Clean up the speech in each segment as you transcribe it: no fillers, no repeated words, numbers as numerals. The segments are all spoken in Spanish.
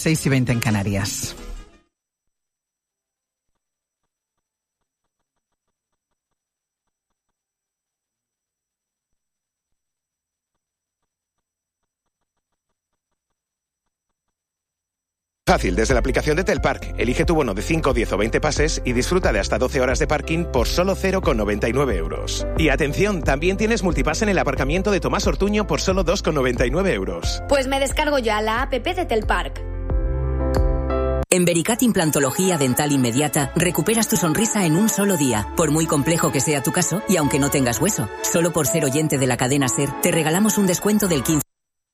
6:20 en Canarias. Fácil, desde la aplicación de Telpark. Elige tu bono de 5, 10 o 20 pases y disfruta de hasta 12 horas de parking por solo 0,99 euros. Y atención, también tienes multipass en el aparcamiento de Tomás Ortuño por solo 2,99 euros. Pues me descargo ya la app de Telpark. En Vericat Implantología Dental Inmediata recuperas tu sonrisa en un solo día, por muy complejo que sea tu caso y aunque no tengas hueso. Solo por ser oyente de la cadena SER te regalamos un descuento del 15%.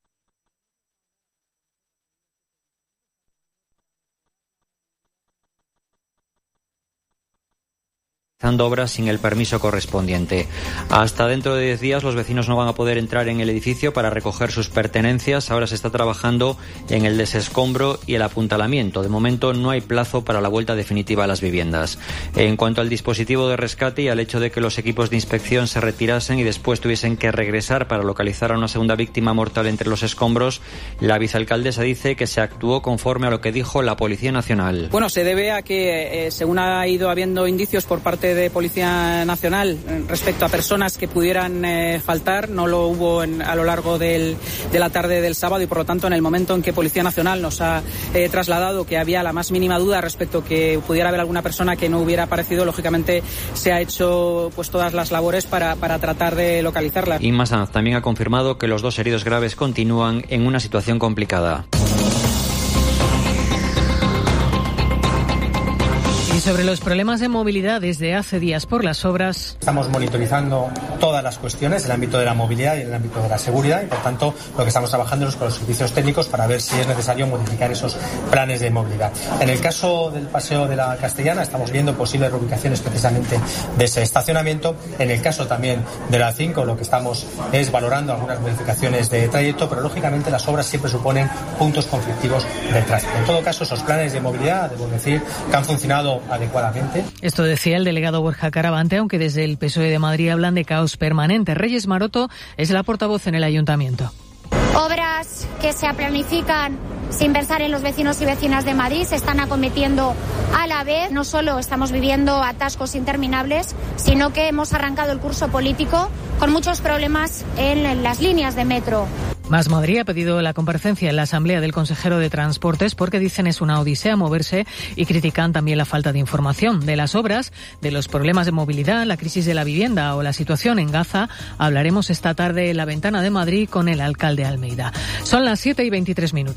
Obras sin el permiso correspondiente. Hasta dentro de 10 días los vecinos no van a poder entrar en el edificio para recoger sus pertenencias. Ahora se está trabajando en el desescombro y el apuntalamiento. De momento no hay plazo para la vuelta definitiva a las viviendas. En cuanto al dispositivo de rescate y al hecho de que los equipos de inspección se retirasen y después tuviesen que regresar para localizar a una segunda víctima mortal entre los escombros, la vicealcaldesa dice que se actuó conforme a lo que dijo la Policía Nacional. Bueno, se debe a que según ha ido habiendo indicios por parte de Policía Nacional respecto a personas que pudieran faltar, no lo hubo a lo largo de la tarde del sábado y por lo tanto en el momento en que Policía Nacional nos ha trasladado que había la más mínima duda respecto que pudiera haber alguna persona que no hubiera aparecido, lógicamente se ha hecho pues todas las labores para tratar de localizarla. Inma Sanz también ha confirmado que los 2 heridos graves continúan en una situación complicada. Y sobre los problemas de movilidad desde hace días por las obras. Estamos monitorizando todas las cuestiones en el ámbito de la movilidad y en el ámbito de la seguridad y por tanto lo que estamos trabajando es con los servicios técnicos para ver si es necesario modificar esos planes de movilidad. En el caso del Paseo de la Castellana estamos viendo posibles reubicaciones precisamente de ese estacionamiento. En el caso también de la 5 lo que estamos es valorando algunas modificaciones de trayecto, pero lógicamente las obras siempre suponen puntos conflictivos de tráfico. En todo caso esos planes de movilidad, debo decir, que han funcionado adecuadamente. Esto decía el delegado Borja Caravante, aunque desde el PSOE de Madrid hablan de caos permanente. Reyes Maroto es la portavoz en el ayuntamiento. Obras que se planifican sin pensar en los vecinos y vecinas de Madrid se están acometiendo a la vez. No solo estamos viviendo atascos interminables, sino que hemos arrancado el curso político con muchos problemas en las líneas de metro. Más Madrid ha pedido la comparecencia en la Asamblea del consejero de Transportes porque dicen es una odisea moverse y critican también la falta de información. De las obras, de los problemas de movilidad, la crisis de la vivienda o la situación en Gaza, hablaremos esta tarde en La Ventana de Madrid con el alcalde Almeida. Son las 7:23.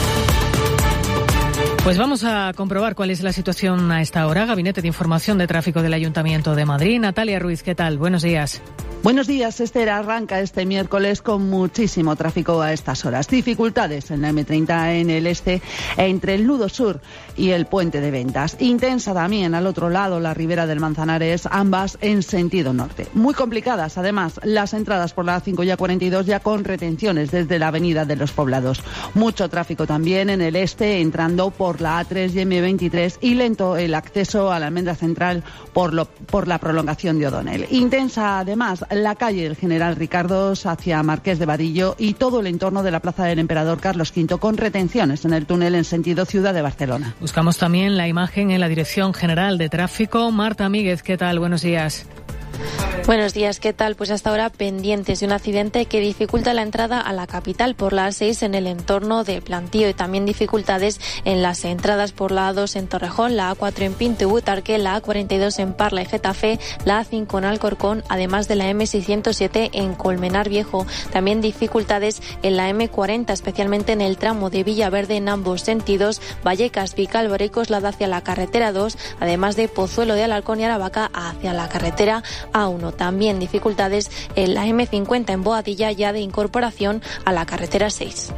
Pues vamos a comprobar cuál es la situación a esta hora. Gabinete de Información de Tráfico del Ayuntamiento de Madrid. Natalia Ruiz, ¿qué tal? Buenos días. Buenos días, Esther. Arranca este miércoles con muchísimo tráfico a estas horas. Dificultades en la M30 en el este entre el nudo sur y el puente de Ventas. Intensa también al otro lado, la ribera del Manzanares, ambas en sentido norte. Muy complicadas, además, las entradas por la A5 y A42 ya con retenciones desde la avenida de los Poblados. Mucho tráfico también en el este, entrando por la A3 y M23 y lento el acceso a la Almendra Central por la prolongación de O'Donnell. Intensa, además, la calle del General Ricardos hacia Marqués de Vadillo y todo el entorno de la Plaza del Emperador Carlos V con retenciones en el túnel en sentido Ciudad de Barcelona. Buscamos también la imagen en la Dirección General de Tráfico. Marta Míguez, ¿qué tal? Buenos días. Buenos días, ¿qué tal? Pues hasta ahora pendientes de un accidente que dificulta la entrada a la capital por la A6 en el entorno de Plantío y también dificultades en las entradas por la A2 en Torrejón, la A4 en Pinto y Butarque, la A42 en Parla y Getafe, la A5 en Alcorcón, además de la M607 en Colmenar Viejo. También dificultades en la M40, especialmente en el tramo de Villaverde en ambos sentidos, Vallecas, Vicálvaro y Coslada hacia la carretera 2, además de Pozuelo de Alarcón y Aravaca hacia la carretera A1. También dificultades en la M50 en Boadilla ya de incorporación a la carretera 6.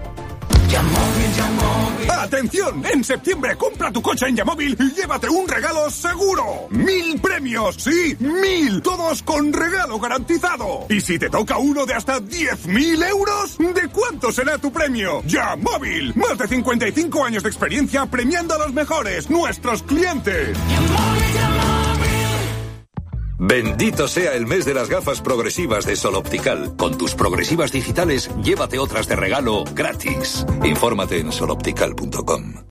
¡Atención! En septiembre compra tu coche en Yamóvil y llévate un regalo seguro. 1000 premios, sí, 1000, todos con regalo garantizado. Y si te toca uno de hasta 10.000 euros, ¿de cuánto será tu premio? Yamóvil, más de 55 años de experiencia premiando a los mejores, nuestros clientes. Bendito sea el mes de las gafas progresivas de Sol Optical. Con tus progresivas digitales, llévate otras de regalo gratis. Infórmate en soloptical.com.